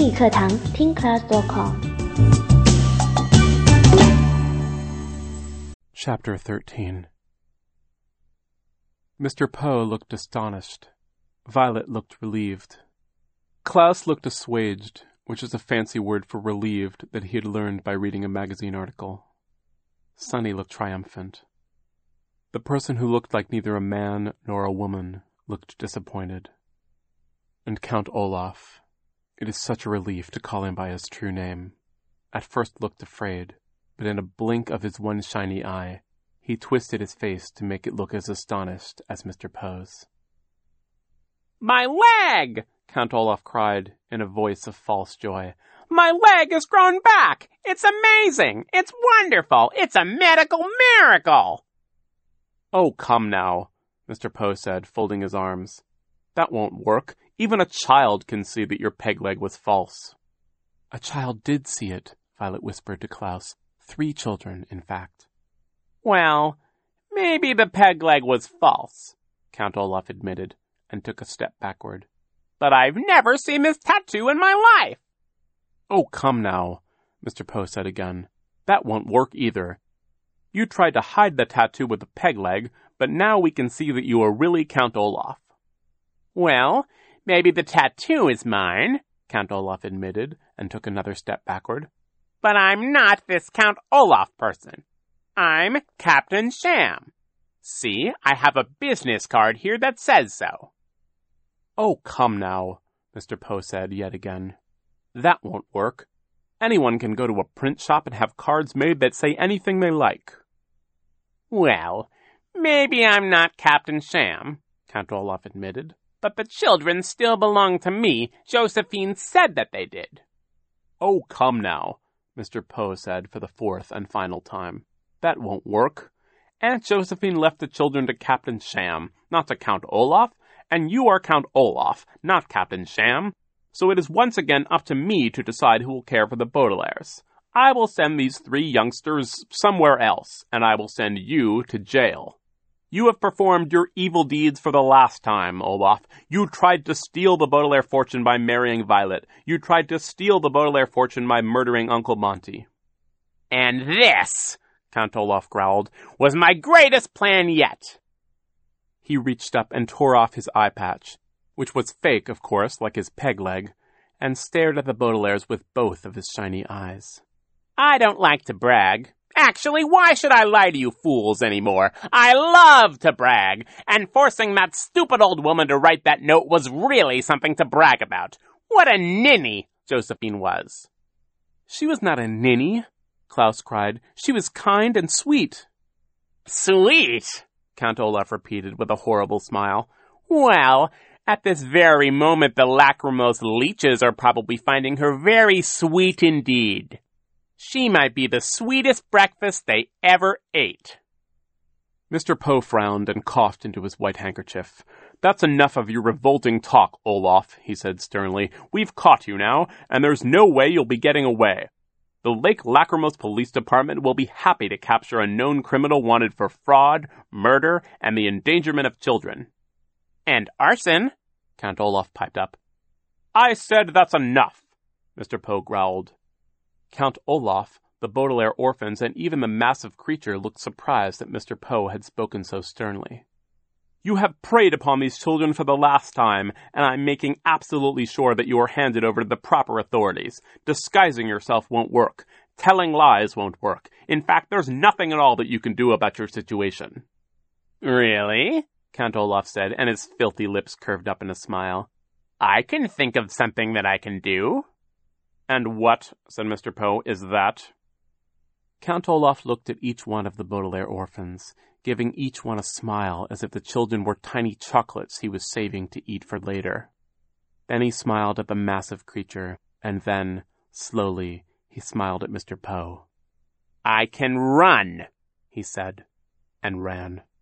英语课堂听 class.com。 Chapter 13. Mr. Poe looked astonished. Violet looked relieved. Klaus looked assuaged, which is a fancy word for relieved that he had learned by reading a magazine article. Sunny looked triumphant. The person who looked like neither a man nor a woman looked disappointed. And Count Olaf, it is such a relief to call him by his true name, at first looked afraid, but in a blink of his one shiny eye, he twisted his face to make it look as astonished as Mr. Poe's. "My leg!" Count Olaf cried in a voice of false joy. "My leg has grown back! It's amazing! It's wonderful! It's a medical miracle!" "Oh, come now," Mr. Poe said, folding his arms. "That won't work. Even a child can see that your peg leg was false." "A child did see it," Violet whispered to Klaus. 3 children, in fact. "Well, maybe the peg leg was false," Count Olaf admitted, and took a step backward. "But I've never seen this tattoo in my life." "Oh, come now," Mr. Poe said again. "That won't work either. You tried to hide the tattoo with the peg leg, but now we can see that you are really Count Olaf." "Well, maybe the tattoo is mine," Count Olaf admitted, and took another step backward. "But I'm not this Count Olaf person. I'm Captain Sham. See, I have a business card here that says so." "Oh, come now," Mr. Poe said yet again. "That won't work. Anyone can go to a print shop and have cards made that say anything they like." "Well, maybe I'm not Captain Sham," Count Olaf admitted, "but the children still belong to me. Josephine said that they did." "Oh, come now," Mr. Poe said for the 4th and final time. "That won't work. Aunt Josephine left the children to Captain Sham, not to Count Olaf, and you are Count Olaf, not Captain Sham. So it is once again up to me to decide who will care for the Baudelaires. I will send these 3 youngsters somewhere else, and I will send you to jail. You have performed your evil deeds for the last time, Olaf. You tried to steal the Baudelaire fortune by marrying Violet. You tried to steal the Baudelaire fortune by murdering Uncle Monty." "And this," Count Olaf growled, "was my greatest plan yet." He reached up and tore off his eye patch, which was fake, of course, like his peg leg, and stared at the Baudelaires with both of his shiny eyes. "I don't like to brag. Actually, why should I lie to you fools anymore? I love to brag, and forcing that stupid old woman to write that note was really something to brag about. What a ninny Josephine was." "She was not a ninny," Klaus cried. "She was kind and sweet." "Sweet?" Count Olaf repeated with a horrible smile. "Well, at this very moment the lachrymose leeches are probably finding her very sweet indeed. She might be the sweetest breakfast they ever ate." Mr. Poe frowned and coughed into his white handkerchief. "That's enough of your revolting talk, Olaf," he said sternly. "We've caught you now, and there's no way you'll be getting away. The Lake Lachrymose Police Department will be happy to capture a known criminal wanted for fraud, murder, and the endangerment of children." "And arson," Count Olaf piped up. "I said that's enough," Mr. Poe growled. Count Olaf, the Baudelaire orphans, and even the massive creature looked surprised that Mr. Poe had spoken so sternly. "You have preyed upon these children for the last time, and I'm making absolutely sure that you are handed over to the proper authorities. Disguising yourself won't work. Telling lies won't work. In fact, there's nothing at all that you can do about your situation." "Really?" Count Olaf said, and his filthy lips curved up in a smile. "I can think of something that I can do." "And what," said Mr. Poe, "is that?" Count Olaf looked at each one of the Baudelaire orphans, giving each one a smile as if the children were tiny chocolates he was saving to eat for later. Then he smiled at the massive creature, and then, slowly, he smiled at Mr. Poe. "I can run," he said, and ran.